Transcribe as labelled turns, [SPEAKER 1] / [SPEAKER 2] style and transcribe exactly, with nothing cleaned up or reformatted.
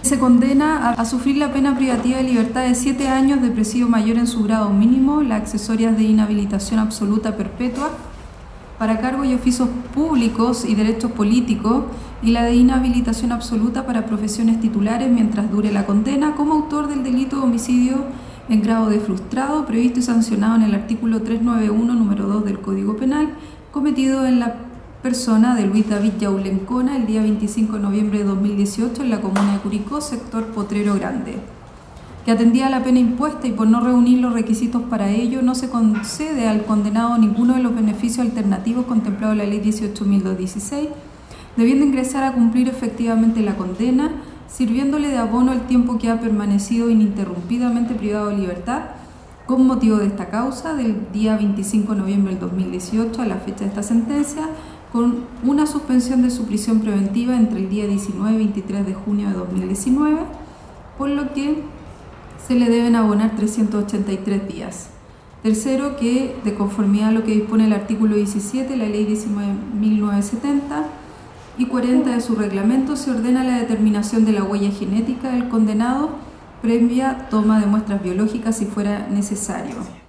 [SPEAKER 1] Se condena a, a sufrir la pena privativa de libertad de siete años de presidio mayor en su grado mínimo, las accesorias de inhabilitación absoluta perpetua para cargos y oficios públicos y derechos políticos, y la de inhabilitación absoluta para profesiones titulares mientras dure la condena, como autor del delito de homicidio en grado de frustrado, previsto y sancionado en el artículo trescientos noventa y uno, número dos del Código Penal, cometido en la persona de Luis David Yaul Lencona el día veinticinco de noviembre de dos mil dieciocho en la comuna de Curicó, sector Potrero Grande, que atendía a la pena impuesta y por no reunir los requisitos para ello no se concede al condenado ninguno de los beneficios alternativos contemplados en la ley dieciocho mil doscientos dieciséis, debiendo ingresar a cumplir efectivamente la condena, sirviéndole de abono el tiempo que ha permanecido ininterrumpidamente privado de libertad, con motivo de esta causa, del día veinticinco de noviembre del dos mil dieciocho a la fecha de esta sentencia, con una suspensión de su prisión preventiva entre el día diecinueve y veintitrés de junio de dos mil diecinueve, por lo que se le deben abonar trescientos ochenta y tres días. Tercero, que de conformidad a lo que dispone el artículo diecisiete de la ley diecinueve mil novecientos setenta y cuarenta de su reglamento, se ordena la determinación de la huella genética del condenado previa toma de muestras biológicas si fuera necesario.